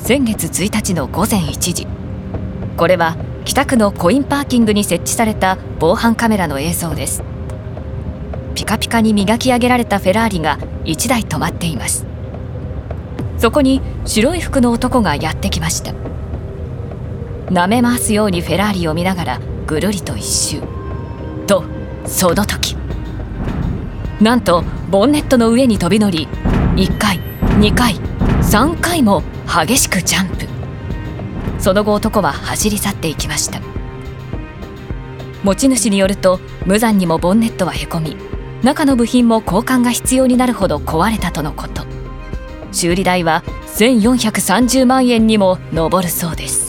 先月1日の午前1時、これは北区のコインパーキングに設置された防犯カメラの映像です。ピカピカに磨き上げられたフェラーリが1台止まっています。そこに白い服の男がやってきました。舐め回すようにフェラーリを見ながらぐるりと一周と、その時なんとボンネットの上に飛び乗り、1回2回3回も激しくジャンプ。その後男は走り去っていきました。持ち主によると、無残にもボンネットはへこみ、中の部品も交換が必要になるほど壊れたとのこと。修理代は1430万円にも上るそうです。